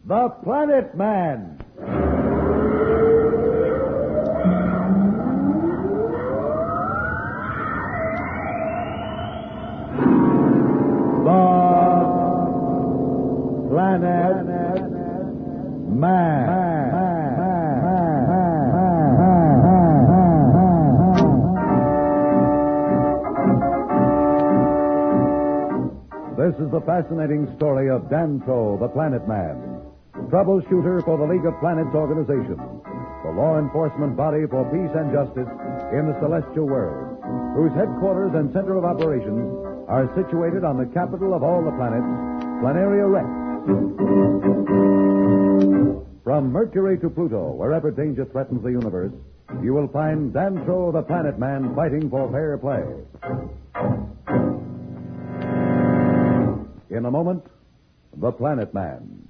The Planet Man. This is the fascinating story of Dantro, the Planet Man, troubleshooter for the League of Planets organization, the law enforcement body for peace and justice in the celestial world, whose headquarters and center of operations are situated on the capital of all the planets, Planaria Rex. From Mercury to Pluto, wherever danger threatens the universe, you will find Dantro, the Planet Man, fighting for fair play. In a moment, The Planet Man.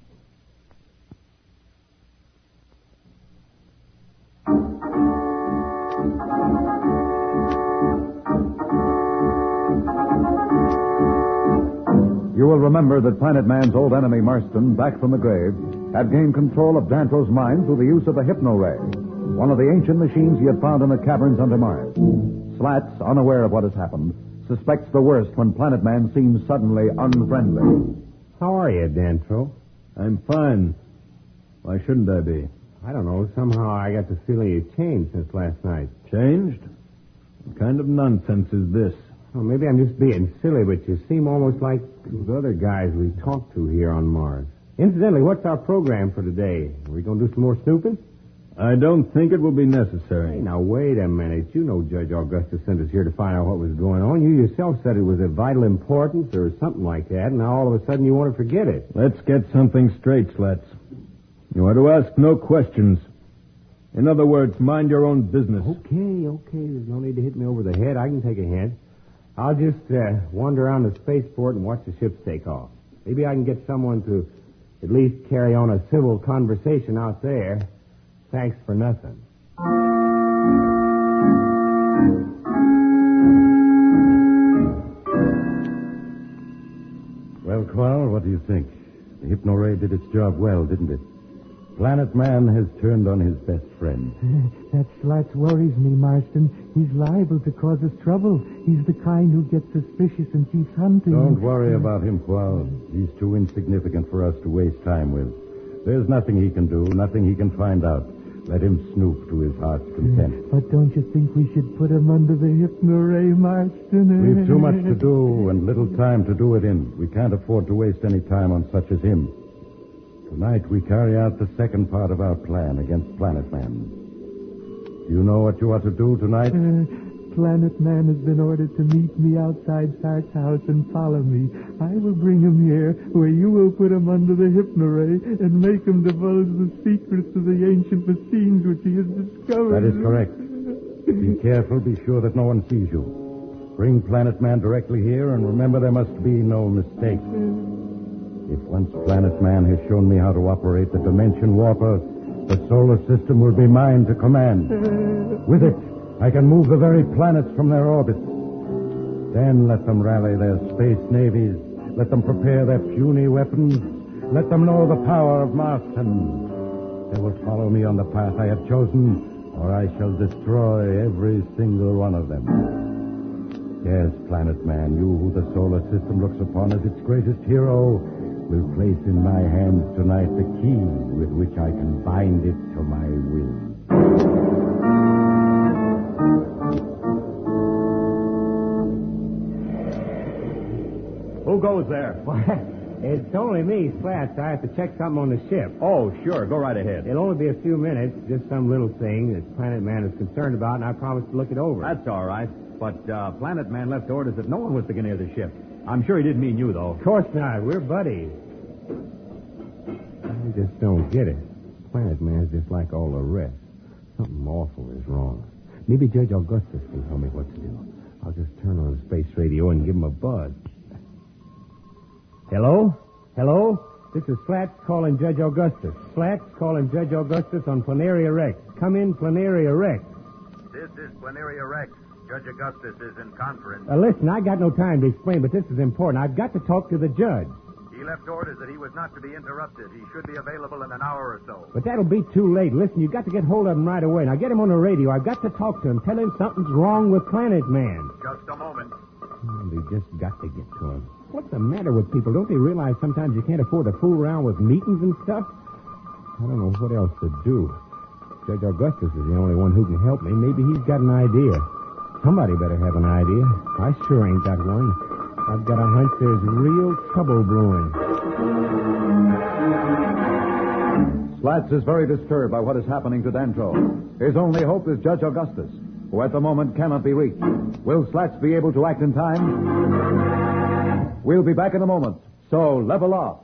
You will remember that Planet Man's old enemy, Marston, back from the grave, had gained control of Dantro's mind through the use of the hypno-ray, one of the ancient machines he had found in the caverns under Mars. Slats, unaware of what has happened, suspects the worst when Planet Man seems suddenly unfriendly. How are you, Dantro? I'm fine. Why shouldn't I be? I don't know. Somehow I got the feeling you changed since last night. Changed? What kind of nonsense is this? Well, maybe I'm just being silly, but you seem almost like the other guys we talked to here on Mars. Incidentally, what's our program for today? Are we going to do some more snooping? I don't think it will be necessary. Hey, now, wait a minute. You know Judge Augustus sent us here to find out what was going on. You yourself said it was of vital importance or something like that, and now all of a sudden you want to forget it. Let's get something straight, Slats. You are to ask no questions. In other words, mind your own business. Okay. There's no need to hit me over the head. I can take a hint. I'll just wander around the spaceport and watch the ships take off. Maybe I can get someone to at least carry on a civil conversation out there. Thanks for nothing. Well, Qual, what do you think? The hypno-ray did its job well, didn't it? Planet Man has turned on his best friend. That Slats worries me, Marston. He's liable to cause us trouble. He's the kind who gets suspicious and keeps hunting. Don't worry about him, Qual. He's too insignificant for us to waste time with. There's nothing he can do, nothing he can find out. Let him snoop to his heart's content. But don't you think we should put him under the hypno-ray, Marston? We've too much to do and little time to do it in. We can't afford to waste any time on such as him. Tonight we carry out the second part of our plan against Planet Man. Do you know what you ought to do tonight? Planet Man has been ordered to meet me outside Sark's house and follow me. I will bring him here, where you will put him under the hypno-ray and make him divulge the secrets of the ancient machines which he has discovered. That is correct. Be careful. Be sure that no one sees you. Bring Planet Man directly here, and remember there must be no mistake. If once Planet Man has shown me how to operate the Dimension Warper, the solar system will be mine to command. With it, I can move the very planets from their orbits. Then let them rally their space navies. Let them prepare their puny weapons. Let them know the power of Marston. They will follow me on the path I have chosen, or I shall destroy every single one of them. Yes, Planet Man, you who the solar system looks upon as its greatest hero, will place in my hands tonight the key with which I can bind it to my will. Who goes there? It's only me, Slats. I have to check something on the ship. Oh, sure. Go right ahead. It'll only be a few minutes, just some little thing that Planet Man is concerned about, and I promised to look it over. That's all right. But Planet Man left orders that no one was to get near the ship. I'm sure he didn't mean you, though. Of course not. We're buddies. I just don't get it. Planet Man's just like all the rest. Something awful is wrong. Maybe Judge Augustus can tell me what to do. I'll just turn on the space radio and give him a buzz. Hello? This is Slats calling Judge Augustus. Slats calling Judge Augustus on Planaria Rex. Come in, Planaria Rex. This is Planaria Rex. Judge Augustus is in conference. Listen, I got no time to explain, but this is important. I've got to talk to the judge. He left orders that he was not to be interrupted. He should be available in an hour or so. But that'll be too late. Listen, you've got to get hold of him right away. Now get him on the radio. I've got to talk to him. Tell him something's wrong with Planet Man. Just a moment. Oh, we just got to get to him. What's the matter with people? Don't they realize sometimes you can't afford to fool around with meetings and stuff? I don't know what else to do. Judge Augustus is the only one who can help me. Maybe he's got an idea. Somebody better have an idea. I sure ain't got one. I've got a hunch there's real trouble brewing. Slats is very disturbed by what is happening to Dantro. His only hope is Judge Augustus, who at the moment cannot be reached. Will Slats be able to act in time? We'll be back in a moment, so level off.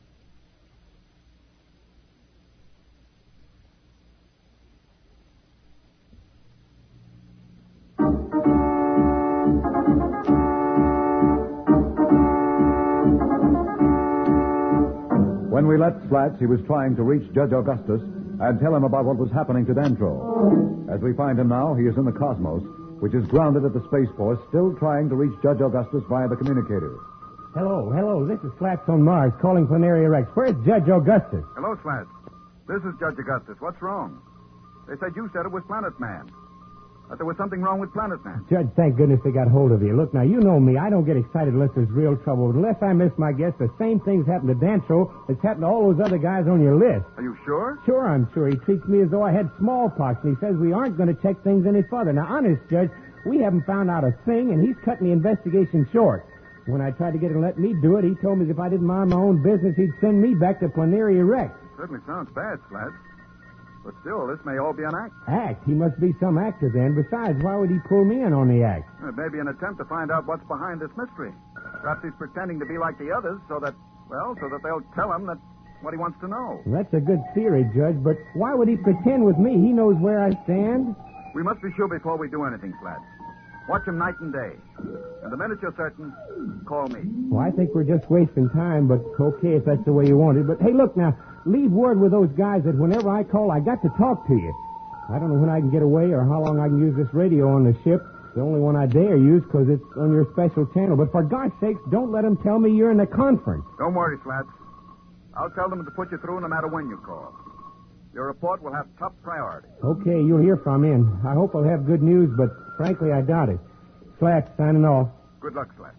When we left Slats, he was trying to reach Judge Augustus and tell him about what was happening to Dantro. As we find him now, he is in the Cosmos, which is grounded at the Space Force, still trying to reach Judge Augustus via the communicator. Hello. This is Slats on Mars calling Planaria Rex. Where's Judge Augustus? Hello, Slats. This is Judge Augustus. What's wrong? They said you said it was Planet Man. That there was something wrong with Planet Man. Judge, thank goodness they got hold of you. Look, now, you know me. I don't get excited unless there's real trouble. Unless I miss my guess, the same thing's happened to Dantro that's happened to all those other guys on your list. Are you sure? Sure, I'm sure. He treats me as though I had smallpox, and he says we aren't going to check things any further. Now, honest, Judge, we haven't found out a thing, and he's cutting the investigation short. When I tried to get him to let me do it, he told me if I didn't mind my own business, he'd send me back to Planaria Rex. Certainly sounds bad, Slats. But still, this may all be an act. Act? He must be some actor then. Besides, why would he pull me in on the act? It may be an attempt to find out what's behind this mystery. Perhaps he's pretending to be like the others so that they'll tell him what he wants to know. Well, that's a good theory, Judge, but why would he pretend with me? He knows where I stand. We must be sure before we do anything, Slats. Watch him night and day. And the minute you're certain, call me. Well, I think we're just wasting time, but okay if that's the way you want it. But, hey, look now, leave word with those guys that whenever I call, I got to talk to you. I don't know when I can get away or how long I can use this radio on the ship. It's the only one I dare use because it's on your special channel. But for God's sakes, don't let them tell me you're in the conference. Don't worry, Slats. I'll tell them to put you through no matter when you call. Your report will have top priority. Okay, you'll hear from me, and I hope I'll have good news, but frankly, I doubt it. Slats, signing off. Good luck, Slats.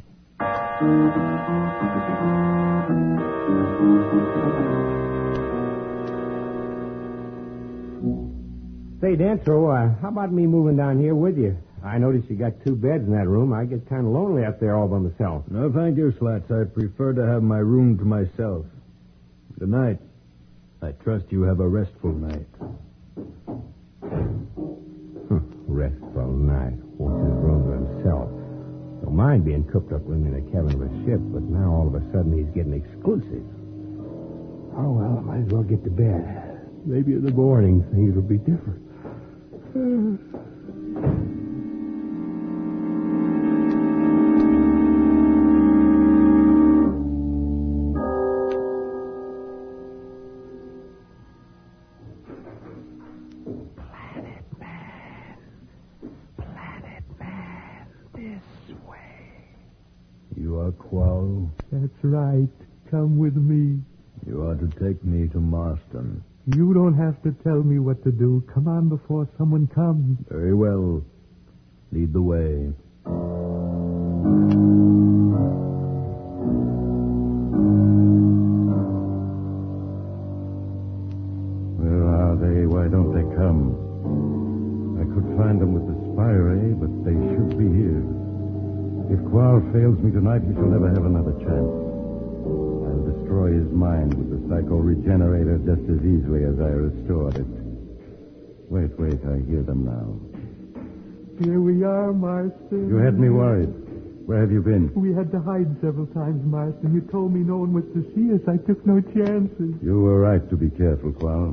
Say, Dantro, how about me moving down here with you? I noticed you got 2 beds in that room. I get kind of lonely up there all by myself. No, thank you, Slats. I prefer to have my room to myself. Good night. I trust you have a restful night. Restful night. Wants his room to himself. Don't mind being cooped up with him in the cabin of a ship, but now all of a sudden he's getting exclusive. Oh, well, I might as well get to bed. Maybe in the morning things will be different. You are Qual. That's right. Come with me. You are to take me to Marston. You don't have to tell me what to do. Come on before someone comes. Very well. Lead the way. Where are they? Why don't they come? I could find them with the spy ray, but they should be here. If Qual fails me tonight, he shall never have another chance. I'll destroy his mind with the psycho-regenerator just as easily as I restored it. Wait, I hear them now. Here we are, Marston. You had me worried. Where have you been? We had to hide several times, Marston. You told me no one was to see us. I took no chances. You were right to be careful, Qual.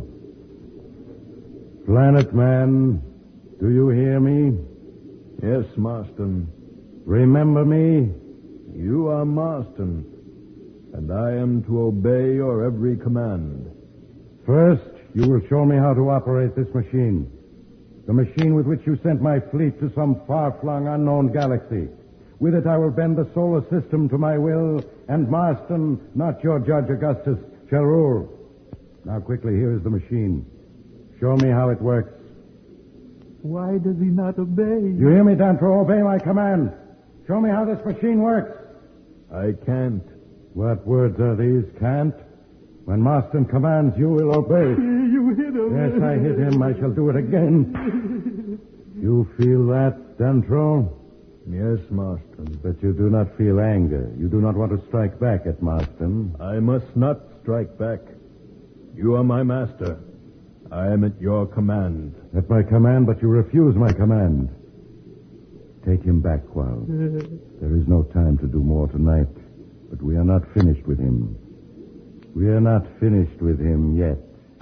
Planet Man, do you hear me? Yes, Marston. Remember me? You are Marston, and I am to obey your every command. First, you will show me how to operate this machine. The machine with which you sent my fleet to some far-flung unknown galaxy. With it, I will bend the solar system to my will and Marston, not your Judge Augustus, shall rule. Now, quickly, here is the machine. Show me how it works. Why does he not obey? You hear me, Dantro? Obey my command. Show me how this machine works. I can't. What words are these, can't? When Marston commands, you will obey. You hit him. Yes, I hit him. I shall do it again. You feel that, Dantro? Yes, Marston. But you do not feel anger. You do not want to strike back at Marston. I must not strike back. You are my master. I am at your command. At my command, but you refuse my command. Take him back, Qual. There is no time to do more tonight, but we are not finished with him. We are not finished with him yet.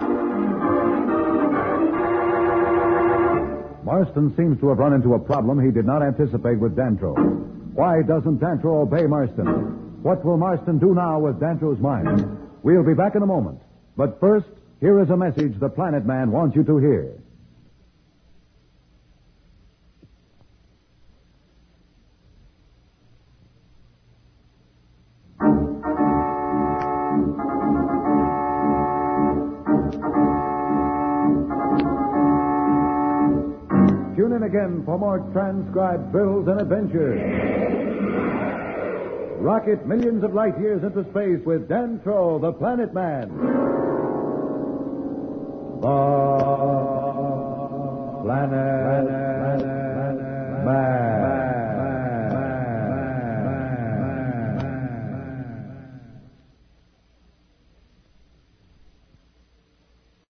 Marston seems to have run into a problem he did not anticipate with Dantro. Why doesn't Dantro obey Marston? What will Marston do now with Dantro's mind? We'll be back in a moment. But first, here is a message the Planet Man wants you to hear. Tune in again for more transcribed thrills and adventures. Rocket millions of light years into space with Dantro, the Planet Man. The Planet Man.